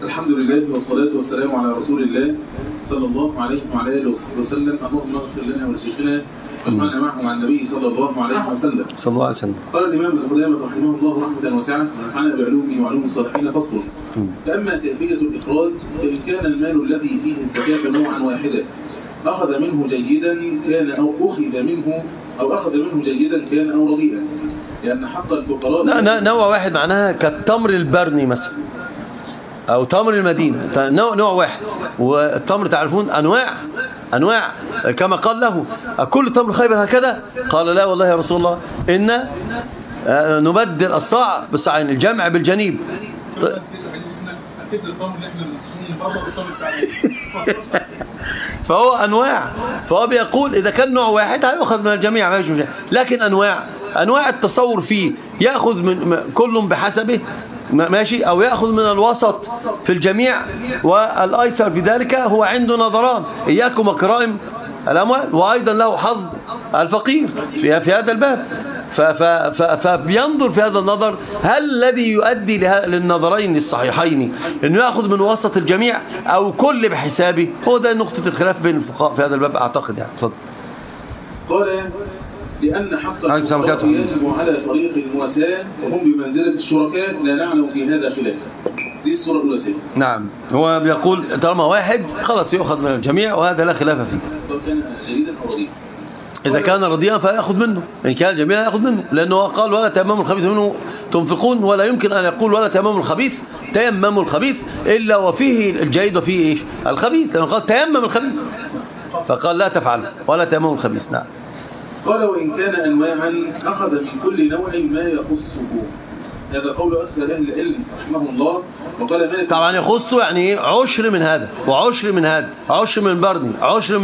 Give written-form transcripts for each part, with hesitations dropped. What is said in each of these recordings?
الحمد لله والصلاة والسلام على رسول الله صلى الله عليه وعلى آله وصحبه وسلم. اللهم اغفر لنا ولشيخنا واجمعنا معه مع النبي صلى الله عليه وسلم. صلى الله عليه وسلم. قال الإمام ابن قدامة رحمه الله رحمة واسعة ونفعنا بعلومه وعلوم الصالحين. فصل. فأما كيفية الإخراج فإن كان المال الذي فيه الزكاة نوعا واحدا أخذ منه جيدا كان أو أخذ منه جيدا كان أو رديئا، لأن حق الفقراء لا نوع واحد معناها كالتمر البرني مثلا أو تمر المدينة، نوع واحد. والتمر تعرفون أنواع كما قال له كل تمر خيبر هكذا؟ قال لا والله يا رسول الله إن نبدل الصاع بالصاعين، الجمع بالجنيب. فهو أنواع، فهو بيقول إذا كان نوع واحد هيأخذ من الجميع ما فيش مشكلة، لكن أنواع التصور فيه يأخذ من كل بحسبه ماشي، أو يأخذ من الوسط في الجميع، والأيسر في ذلك هو عنده نظران: إياكم وكرائم الأموال، وأيضا له حظ الفقير في هذا الباب. فبينظر في هذا النظر هل الذي يؤدي للنظرين الصحيحين انه ياخذ من وسط الجميع او كل بحسابه. هو ده نقطة الخلاف بين الفقهاء في هذا الباب اعتقد يعني. اتفضل. قال لأن حق الفقراء يجب على طريق المواساة وهم بمنزلة الشركاء، لا نعلم في هذا خلاف. دي الصورة الأولى. نعم، هو بيقول طالما واحد خلاص يؤخذ من الجميع وهذا لا خلاف فيه. كان جيدا أو رديئا. إذا كان رديئا فيأخذ منه، إن كان جميلا يأخذ منه، لأنه قال ولا تيمموا الخبيث منه تنفقون، ولا يمكن أن يقول ولا تيمموا الخبيث تيمموا الخبيث إلا وفيه الجيد وفيه إيش؟ الخبيث، لأنه قال تيمم الخبيث فقال لا تفعل ولا تيمموا الخبيث. نعم. قال وإن كان أنواعا أخذ من كل نوع ما يخصه. هذا قول أكثر أهل العلم رحمه الله. وقال مالك طبعا يخصه يعني عشر من هذا وعشر من هذا، عشر من برني، عشر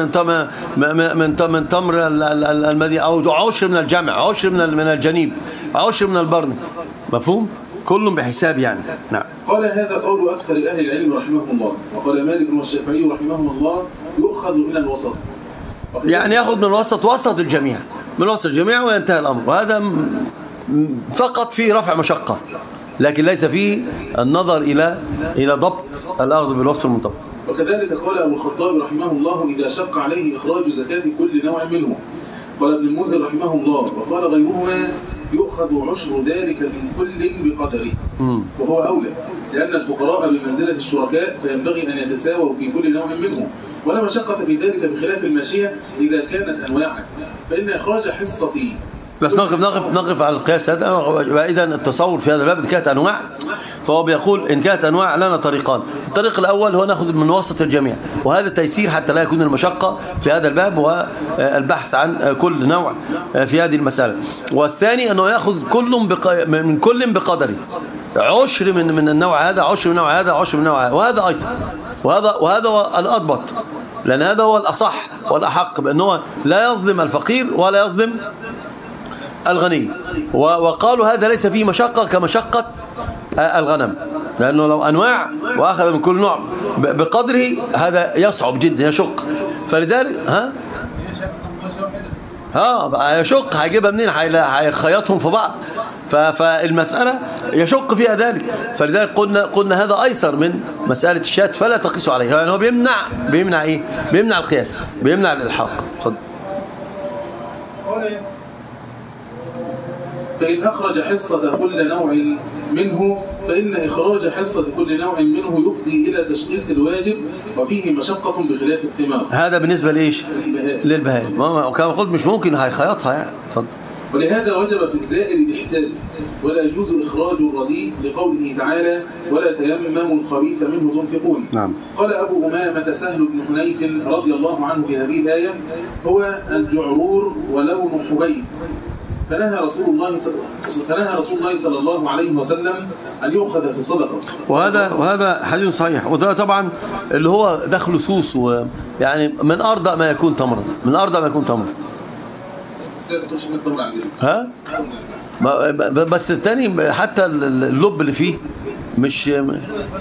من تمر المدينة، أو عشر من الجمع، عشر من الجنيب، عشر من البرني. مفهوم؟ كل بحساب يعني. نعم. قال هذا قول أكثر أهل العلم رحمه الله. وقال مالك والشافعي رحمه الله يؤخذ من الوسط، يعني يأخذ من الوسط، وسط الجميع، من وسط الجميع وينتهي الأمر. وهذا فقط في رفع مشقة، لكن ليس فيه النظر إلى ضبط الأخذ بالوصف المنطبق. وكذلك قال أبو الخطاب رحمه الله إذا شق عليه إخراج زكاة كل نوع منه. قال ابن المنذر رحمه الله وقال غيرهما يؤخذ عشر ذلك من كل بقدره، وهو أولى، لأن الفقراء بمنزلة الشركاء فينبغي أن يتساووا في كل نوع منهم، ولا مشقة في ذلك بخلاف الماشية إذا كانت أنواعا، فإن إخراج حصتي. بس نقف على القياس هذا. وإذا التصور في هذا الباب إن كانت أنواع، فهو بيقول إن كانت أنواع لنا طريقان. الطريق الأول هو نأخذ من وسط الجميع، وهذا تيسير حتى لا يكون المشقة في هذا الباب والبحث عن كل نوع في هذه المسألة. والثاني أنه يأخذ من كل بقدره، عشر من النوع هذا، عشر من النوع هذا، عشر من النوع هذا، وهذا أيسر، وهذا هو الأضبط، لأن هذا هو الأصح والأحق، بأنه لا يظلم الفقير ولا يظلم الغني. وقالوا هذا ليس فيه مشقة كمشقة الغنم، لأنه لو أنواع وأخذ من كل نوع بقدره هذا يصعب جدا، يشق. فلذلك يشق، هيجيبها منين؟ هيخيطهم في بعض، فالمسألة يشق فيها ذلك. فلذلك قلنا هذا أيسر من مسألة الشاة، فلا تقيسوا عليه. يعني هو بيمنع إيه؟ بيمنع القياس، بيمنع الإلحاق. اتفضل. فإن أخرج حصة كل نوع منه فإن إخراج حصة كل نوع منه يفضي إلى تشخيص الواجب، وفيه مشقة بخلاف الثمار. هذا بالنسبة لإيش؟ للبهائم. وكما قلت مش ممكن هيخيطها يعني. اتفضل. ولهذا وجب في الزائد بحسابه، ولا يجوز إخراج الرديء لقوله تعالى ولا تيمموا الخبيث منه تنفقون. نعم. قال أبو أمامة سهل بن حنيف رضي الله عنه في هذه الآية هو الجعرور ولون حبيب، فنهى رسول الله صلى الله عليه وسلم أن يؤخذ في الصدقة. وهذا حديث صحيح. وده طبعا اللي هو دخل سوس، يعني من أرضى ما يكون تمرا، من أرضى ما يكون تمرا. ها؟ بس الثاني حتى اللب اللي فيه مش تمر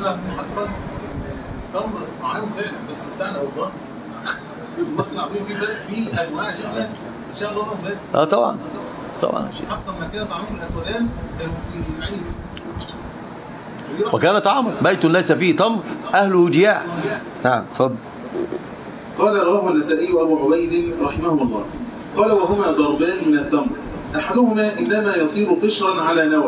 معاهم فعلا، بس بتاعنا والله المصنع فيه انواع جدا ان شاء الله. طبعا حتى لما كده طعمهم الاسودان كانوا في العين وكان طعاما. بيت ليس فيه تمر أهله جياع. نعم اتفضل. قال رواه النسائي وأبو عبيد رحمه الله قال وهما ضربان من التمر أحدهما إنما يصير قشرا على نوى.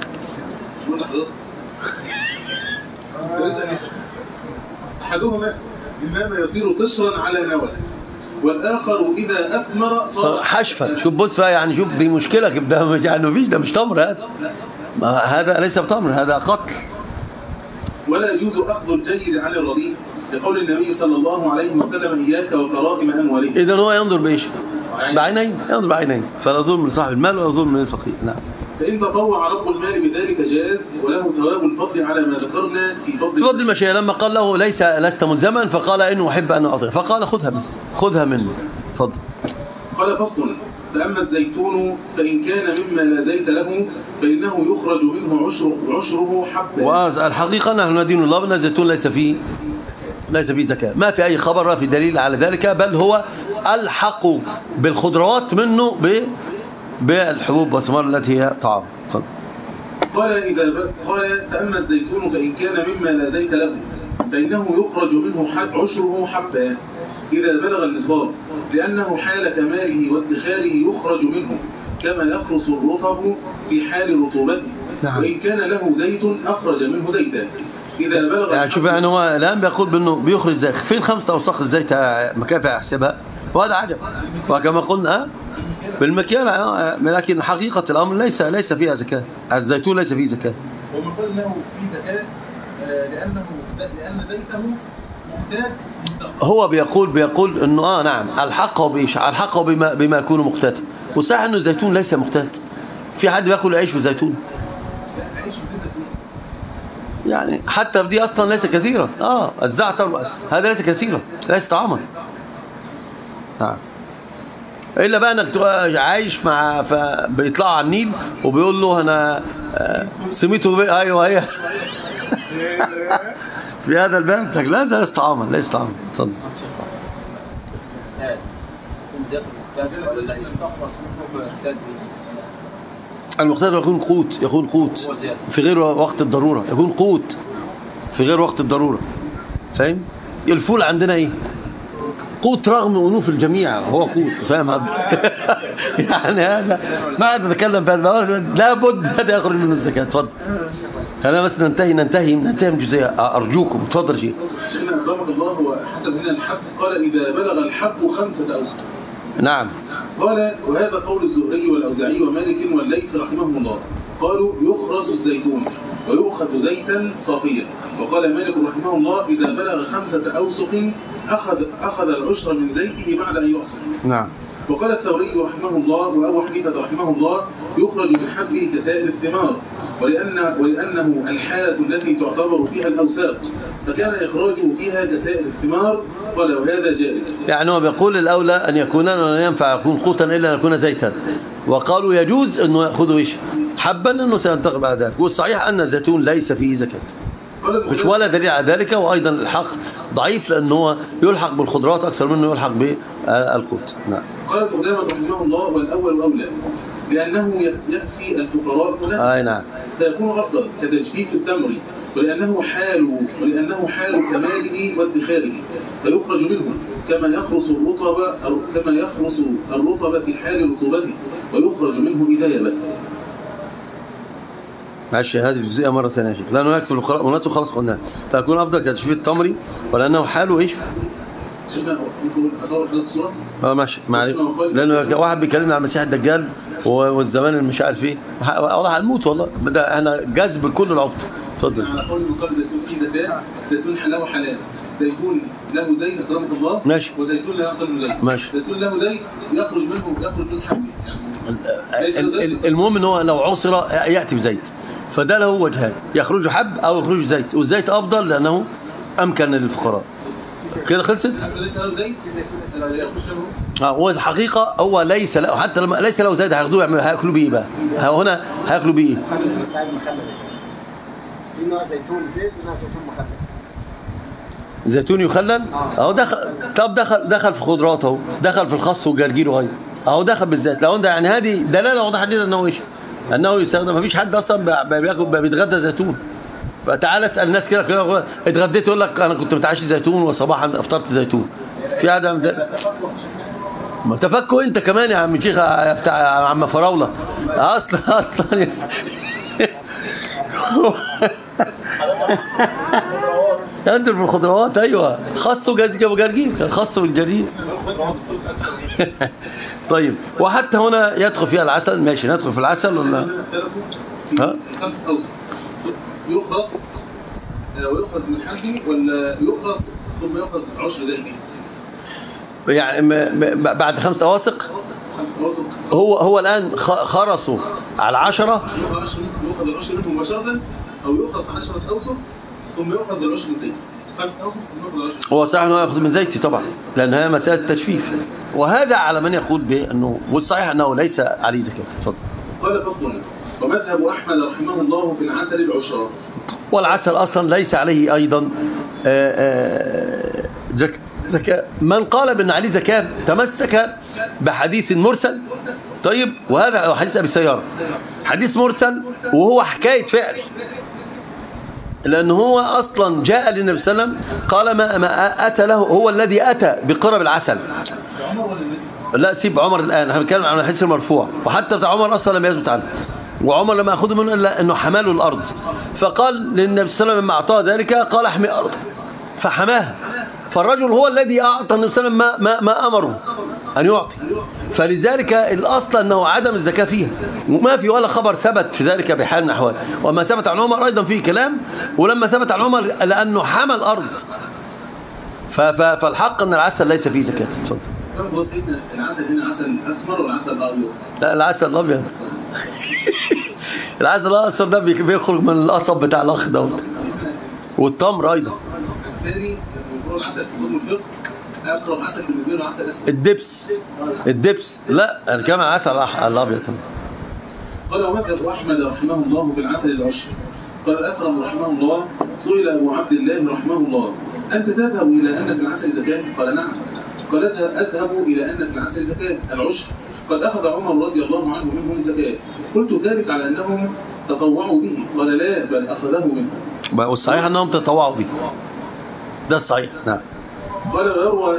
أحدهما إنما يصير قشرا على نوى والآخر إذا أثمر صار حشفا. شوف بص يعني شوف دي مشكلة ده يعني مفيش ده مش تمر هذا ليس بتمر هذا قتل. ولا يجوز أخذ الجيد عن الرديء لقول النبي صلى الله عليه وسلم إياك وكرائم أموالهم. إذن هو ينظر بإيش؟ بعينين. ينظر بعينين فلا ظلم من صاحب المال ولا ظلم من الفقير. نعم. فإن تطوع رب المال بذلك جاز وله ثواب الفضل على ما ذكرنا في فضل المشيئة. لما قال له لست ملزما فقال إنه أحب أن أعطيه فقال خذها منه. فضل. قال فصل فأما الزيتون فإن كان مما لا زيت له فإنه يخرج منه عشره حبا. والحقيقة نحن ندين الله بأن الزيتون ليس فيه زكاة. ما في أي خبر ما في دليل على ذلك بل هو ألحق بالخضروات منه بالحبوب والثمار التي هي طعام. قال فأما الزيتون فإن كان مما لا زيت له فإنه يخرج منه عشره حبا إذا بلغ النصاب لأنه حال كماله وادخاره يخرج منه كما يخرص الرطب في حال رطوبته. نعم. وإن كان له زيت أخرج منه زيتا إذا بلغ يعني شوف يعني هو الآن بيقول بأنه بيخرج زيت. فين 5 أوساق الزيت مكافئ يحسبها وهذا عجب. وكما قلنا بالمكيال لكن حقيقة الأمر ليس فيها زكاة. الزيتون ليس فيه زكاة. ومن قال له فيه زكاة لأن زيته محتاج. هو بيقول انه نعم الحقه بما يكون مقتاتا. وصحيح انه الزيتون ليس مقتات. في حد بياكل عيش وزيتون؟ لا عيش وزيتون يعني حتى دي اصلا ليس كثيرا. الزعتر هذا ليس كثيرا ليس طعاما. نعم. الا بقى انك عايش مع بيطلع على النيل وبيقول له انا سميته ايوه هي في هذا الباب لا ليس طعاما. اتفضل. المقتات يكون قوت في غير وقت الضرورة. يكون قوت في غير وقت الضرورة. فاهم؟ الفول عندنا ايه؟ قوت رغم أنوف الجميع هو قوت. فاهم هذا؟ يعني هذا ما أتكلم في هذا لابد هذا يخرج من الزكاة. اتفضل. خلينا بس ننتهي من جزئية أرجوكم. اتفضل شيخ. شيخنا أكرمك الله وحسب هنا الحب قال إذا بلغ الحب 5 أوسق. نعم. قال وهذا قول الزهري والأوزاعي ومالك والليث رحمهم الله قالوا يخرس الزيتون ويؤخذ زيتا صافيا. وقال مالك رحمه الله إذا بلغ 5 أوسق أخذ العشر من زيته بعد أن يعصر. نعم. وقال الثوري رحمه الله وأبو حنيفة رحمه الله يخرج من حبه كسائر الثمار ولأنه الحالة التي تعتبر فيها الأوساق فكان إخراجه فيها كسائر الثمار. قال وهذا جائز. يعني هو بيقول الأولى أن يكون لا ينفع يكون قوتا إلا أن يكون زيتا. وقالوا يجوز أنه يأخذه إيش حبا لأنه سينتقل بعد ذلك. والصحيح أن الزيتون ليس فيه زكاة مش ولا دليل على ذلك. وأيضا الحق ضعيف لأنه يلحق بالخضروات أكثر منه يلحق بالقوت. نعم. قال القدامى رحمه الله والأول أولى لأنه يكفي الفقراء هنا. نعم. فيكون أفضل كتجفيف التمر ولأنه حال كماله وادخاره فيخرج منه كما يخرص الرطب في حال رطوبته ويخرج منه إذا يبس. ماشي. هذه الجزئية مرة ثانية يا شيخ. لأنه يكفي الفقراء ونفسه خلاص قلنا فيكون أفضل كتجفيف التمر ولأنه حاله إيش؟ شفنا ممكن أصور حضرتك الصورة؟ ماشي معلش. لأنه واحد بيكلمنا عن مسيح الدجال والزمان اللي مش عارف ايه والله هنموت والله ده احنا جذب كل العبط. اتفضل. على قول المقال زيتون فيه زكاة زيتون حلاوة حلال زيتون له زيت أكرمك الله. ماشي. وزيتون لا يصل من زيت. ماشي. زيتون له زيت يخرج منه حبه يعني المهم ان هو لو عصر يأتي بزيت فده له وجهان يخرج حب او يخرج زيت. والزيت افضل لانه امكن للفقراء. كده خلصت. ليس له زيت في زيتون يخرج له. هو الحقيقه هو ليس له حتى لما ليس له زيت هياخدوه هياكلوا بيه بقى. هنا هياكلوا بيه في نوع زيتون زيت ونوع زيتون مخلل. زيتون يخلل اهو دخل في خضروات اهو دخل في الخس والجرجير وغيره اهو دخل بالذات. لو انت يعني هذه دلاله واضحه جدا انه ايش انه يستخدم. مفيش حد اصلا بياكل بيتغدى زيتون تعال اسال الناس كده اتغديت يقول لك انا كنت متعشي زيتون وصباحا افطرت زيتون. في حد عمل ده؟ ما تفكوا انت كمان يا عم شيخ بتاع عم فراوله اصلا انزل في الخضروات. ايوه خصوا جرجير كان خصوا بالجرجير. طيب وحتى هنا يدخل فيها العسل. ماشي ندخل في العسل ولا ها؟ خمس اوسط يخرص ويؤخذ من حجمه ولا يخرص ثم يؤخذ عشر زي دي يعني بعد 5 أواسق. هو الآن خرصوا على 10. يؤخذ العشر منه مباشرة أو يخرص 10 أوسق ثم يؤخذ العشر من زيت. 5 أوسق ثم يؤخذ العشر. هو صحيح أنه يأخذ من زيتي طبعا لأنها مسألة تجفيف، وهذا على من يقول بأنه والصحيح أنه ليس عليه زكاة. تفضل. قال فصل. ومذهب أحمد رحمه الله في العسل العشرة. والعسل أصلا ليس عليه أيضا زكاة. من قال بأن عليه زكاة تمسك بحديث مرسل. طيب وهذا حديث أبي سيارة حديث مرسل وهو حكاية فعل، لأنه هو أصلا جاء للنبي صلى الله عليه وسلم قال ما أتى له هو الذي أتى بقرب العسل. لا سيب عمر الآن احنا بنتكلم عن الحديث المرفوع، وحتى بتاع عمر أصلا لم يثبت عنه، وعمر لما أخذ منه إلا أنه حماله الأرض، فقال للنبي صلى الله عليه وسلم لما أعطاه ذلك قال احمي أرض فحماها، فالرجل هو الذي أعطى النبي صلى الله عليه وسلم ما أمره أن يعطي، فلذلك الأصل أنه عدم الزكاة فيها، وما في ولا خبر ثبت في ذلك بحال من الأحوال. وما ثبت عن عمر أيضا فيه كلام، ولما ثبت عن عمر لأنه حمى الأرض، فالحق أن العسل ليس فيه زكاة. اتفضل. العسل هنا عسل أسمر ولا عسل أبيض؟ لا العسل الأبيض. العسل الأصفر ده بيخرج من القصب بتاع الأخضر والتمر أيضا. الثاني يقولون العسل في ضمن الفقه أقرب عسل بالنسبة له عسل أسود. الدبس لا أنا كمان عسل الأبيض. قال ومذهب أحمد رحمه الله في العسل العشر. قال الأكرم رحمه الله سئل أبو عبد الله رحمه الله أنت تذهب إلى أن في العسل زكاة؟ قال نعم. قال أذهب إلى أن في العسل زكاة العشر. قد أخذ عمر رضي الله عنه منه الزكاة. قلت ذلك على أنهم تطوعوا به. قال لا بل أخذه منه. والصحيح أنهم تطوعوا به، ده الصحيح. نعم. قال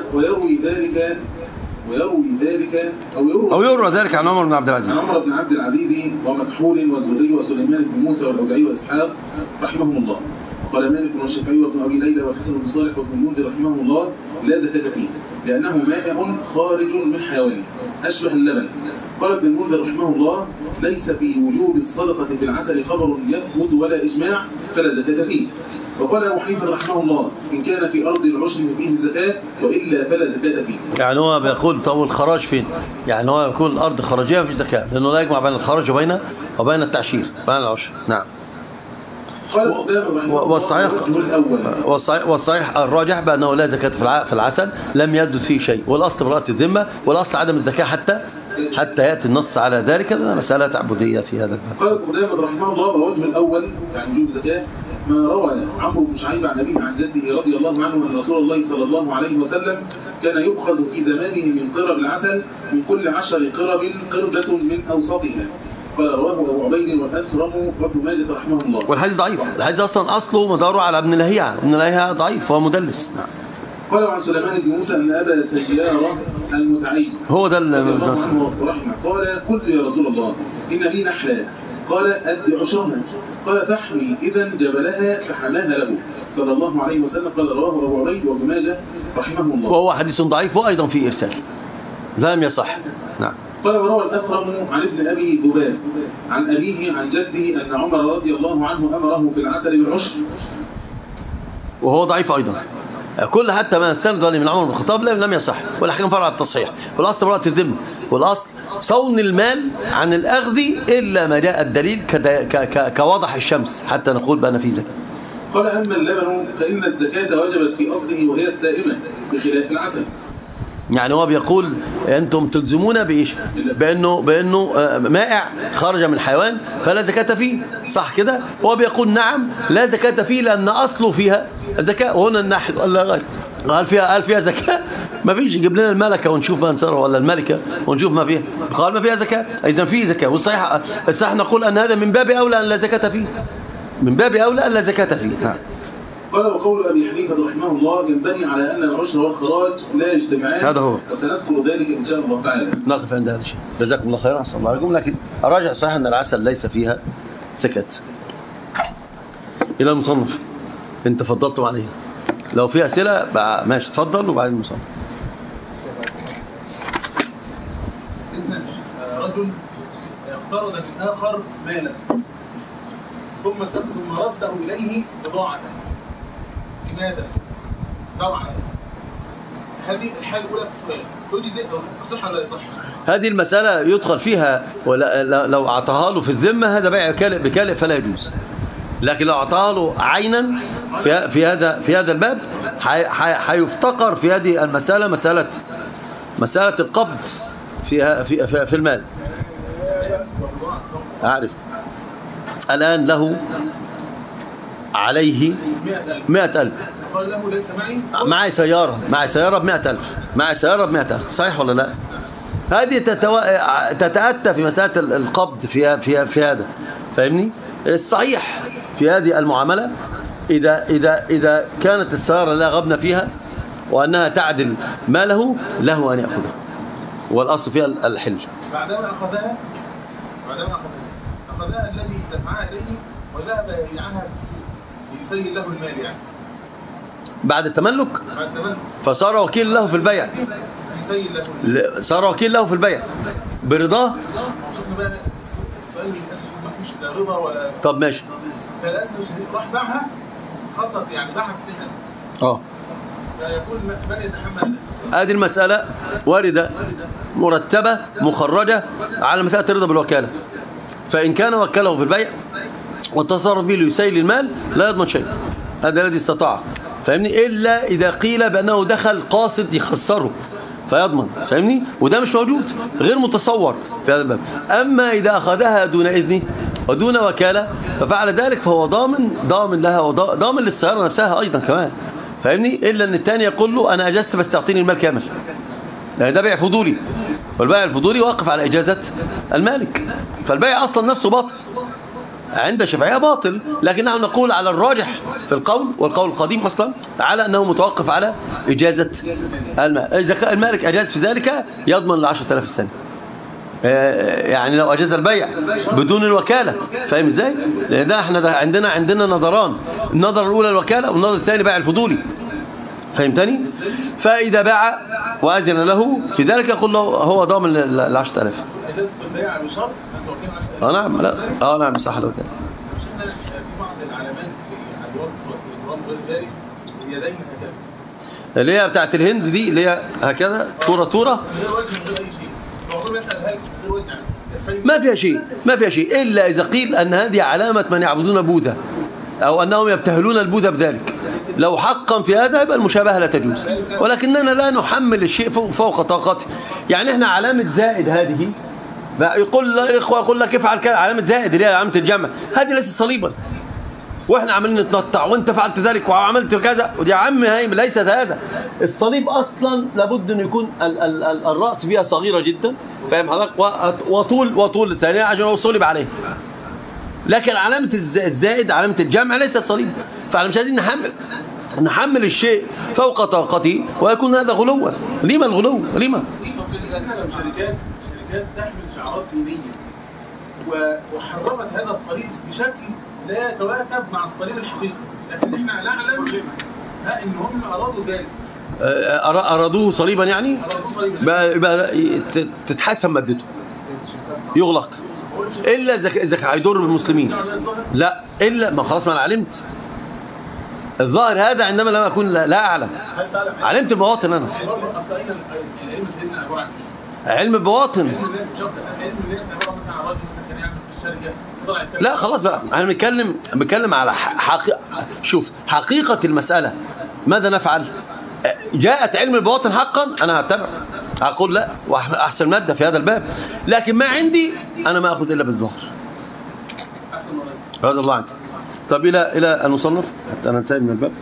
ويروي ذلك عن عمر بن عبد العزيز. عن عمر بن عبد العزيز ومكحول والزهري وسليمان بن موسى والأوزاعي وإسحاق رحمهم الله. قال مالك والشافعي وابن أبي ليلى والحسن بن صالح وابن المنذر رحمهم الله لا زكاة فيه لأنه مائع خارج من حيوانه أشبه اللبن. قال ابن المنذر رحمه الله ليس في وجوب الصدقة في العسل خبر يثبت ولا إجماع فلا زكاة فيه. وقال أبو حنيفة رحمه الله إن كان في أرض العشر فيه الزكاة وإلا فلا زكاة فيه. يعني هو بيقول طب الخراج فين؟ يعني هو يقول الأرض خراجية في زكاة لأنه لا يجمع بين الخراج وبين التعشير بين العشر. نعم. والصحيح الراجح بأنه لا زكاة في العسل لم يحدث فيه شيء، والأصل براءة الذمة، والأصل عدم الزكاة حتى يأتي النص على ذلك، لأنها مسألة تعبدية في هذا الباب. قال قدامة رحمه الله ووجه الأول يعني وجوب الزكاة ما روى عمرو بن شعيب عن أبيه عن جده رضي الله عنه أن رسول الله صلى الله عليه وسلم كان يؤخذ في زمانه من قرب العسل من كل 10 قرب قربة من أوسطها. قال رواه أبو عبيد والأثرم وابن ماجه رحمه الله. والحديث ضعيف، الحديث أصلا أصله مداره على ابن لهيعة ضعيف وهو مدلس. نعم. قال عن سليمان بن موسى أن أبا سيارة المتعيب هو ده ورحمه قال قلت يا رسول الله إن لي نحلة قال أد عشرها قال فاحمي إذا جبلها فحماها له صلى الله عليه وسلم. قال رواه أبو عبيد وابن ماجه رحمه الله. وهو حديث ضعيف وأيضا فيه إرسال لم يصح. نعم. قال وروى الأثرم عن ابن أبي ذباب عن أبيه عن جده أن عمر رضي الله عنه أمره في العسل بالعشر وهو ضعيف أيضا. كل حتى ما استند من عمر بن الخطاب لم يصح، ولا حكم فرع التصحيح، والأصل براءة الذمة، والأصل صون المال عن الأخذ إلا ما جاء الدليل كوضح الشمس حتى نقول بأن في زكاة. قال أما اللبن فإن الزكاة وجبت في أصله وهي السائمة بخلاف العسل. يعني هو بيقول أنتم تلزمون بإيش؟ بأنه مائع خرج من حيوان فلا زكاة فيه، صح كده؟ هو بيقول نعم لا زكاة فيه لأن أصله فيها زكاة. وهنا الناحية قال فيها زكاة؟ ما فيش، يجيب لنا الملكة ونشوف ما نصره ولا الملكة ونشوف ما فيها. قال ما فيها زكاة، إذن فيه زكاة. والصحيح نقول أن هذا من باب أولى أن لا زكاة فيه. من باب أولى ألا زكاة فيه. نعم. قال وقول أبي حنيفة رحمه الله ينبني على أن العشر والخراج لا يجتمعان. هذا هو. وسنذكر ذلك إن شاء الله تعالى. نقف عند هذا الشيء. جزاكم الله خيرا. أحسن الله عليكم. لكن أراجع صحيح أن العسل ليس فيها زكاة. إلى المصنف إن تفضلتم عليه. لو في أسئلة ماشي تفضل وبعدين المصنف. سيدنا رجل اقترض من آخر مالا ثم رده إليه بضاعة سمادا زرعا. هذه الحالة الأولى في السؤال تجزئ أو تصح ولا يصح؟ هذه المسألة يدخل فيها لو أعطاها له في الذمة هذا بيع كالئ بكالئ فلا يجوز. لكن لو أعطاها له عينا في هذا الباب هيفتقر في هذه المسألة مسألة القبض في المال. أعرف الآن له عليه 100,000. قال له ليس معي سيارة ب100,000. معي سيارة ب100,000. صحيح ولا لا؟ هذه تتأتى في مسألة القبض في هذا. فاهمني؟ الصحيح في هذه المعاملة إذا كانت السيارة لا غبن فيها وأنها تعدل ماله له أن يأخذها، والأصل فيها الحل. بعدما أخذها الذي دفعها إليه وذهب يبيعها في السوق ليسيل له المال يعني بعد التملك فصار وكيل له في البيع. صار وكيل له في البيع برضاه. السؤال للأسف ما فيش لا رضا ولا. طب ماشي. فللأسف راح باعها خسر يعني باعها بالسحر. فيقول من يتحمل الخسارة؟ هذه المسألة واردة مرتبة مخرجة على مسألة الرضا بالوكالة. فإن كان وكله في البيع والتصرف فيه ليسيل المال لا يضمن شيء. هذا الذي استطاع. فاهمني؟ إلا إذا قيل بأنه دخل قاصد يخسره فيضمن. فاهمني؟ وده مش موجود، غير متصور في هذا الباب. أما إذا أخذها دون إذنه ودون وكالة ففعل ذلك فهو ضامن لها وضامن للسيارة نفسها أيضا كمان. فاهمني؟ إلا أن الثاني يقول له أنا أجزت بس تعطيني المال كامل. يعني ده بيع فضولي، والبيع الفضولي واقف على إجازة المالك. فالبيع أصلا نفسه باطل عند الشافعية باطل. لكن نحن نقول على الراجح في القول والقول القديم أصلا على أنه متوقف على إجازة المال. إذا المالك أجاز في ذلك يضمن 10,000 السنة. يعني لو أجاز البيع بدون الوكالة. فاهم إزاي؟ لأن ده احنا عندنا نظران. النظر الأولى الوكالة والنظر الثاني بيع الفضولي. فهمتني؟ فإذا باع وأذن له في ذلك يقول له هو ضامن 10,000. أجازة البيع بشرط أن تعطينا 10,000. نعم. لا نعم صح الوكالة. شفنا في بعض العلامات في الواتس والتليجرام وغير ذلك اليدين هكذا اللي هي بتاعت الهند دي اللي هي هكذا طورة من غير وجه من غير أي شيء. الموضوع يسأل هل من غير وجه يعني ما فيها شيء إلا إذا قيل أن هذه علامة من يعبدون بوذا أو أنهم يبتهلون البوذا بذلك. لو حقا في هذا يبقى المشابهة لا تجوز. ولكننا لا نحمل الشيء فوق طاقته. يعني احنا علامة زائد هذه يقول الإخوة يقول لك افعل كذا علامة زائد اللي هي علامة الجمع هذه ليست صليبا واحنا عمالين نتنطع وانت فعلت ذلك وعملت كذا ودي يا عم هاي ليست هذا. الصليب اصلا لابد ان يكون الراس فيها صغيره جدا. فاهم حضرتك؟ وطول الثانيه عشان هو صلب عليه. لكن علامه الزائد علامه الجمع ليست صليب. فاحنا مش عايزين نحمل الشيء فوق طاقته ويكون هذا غلوا. لما الغلو؟ لما؟ شركات تحمل شعارات دينيه وحرمت هذا الصليب بشكل لا يتواكب مع الصليب الحقيقي. لكن احنا نعلم ان هم ارادوا ذلك. ارادوه صليبا يعني؟ ارادوه صليبا يبقى تتحسن مادته يغلق الا اذا هيضر بالمسلمين. لا الا ما خلاص ما انا علمت الظاهر هذا عندما لم اكون لا اعلم. علمت البواطن انا. اصل العلم سيدنا ابو علم البواطن. علم الناس بشخص علم الناس عباره مثلا عن راجل مثلا كان يعمل في الشركه لا خلاص بقى احنا بنتكلم على شوف حقيقة المسألة. ماذا نفعل؟ جاءت علم البواطن حقا انا هتبع هقول لا واحسن مادة في هذا الباب. لكن ما عندي انا ما اخذ الا بالظاهر. رضي الله عنك. طب الى المصنف حتى ننتهي من الباب.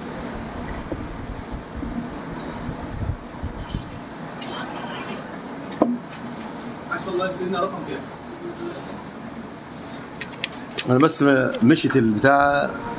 احسن الله سيدنا رقم كام؟ انا بس مشيت البتاع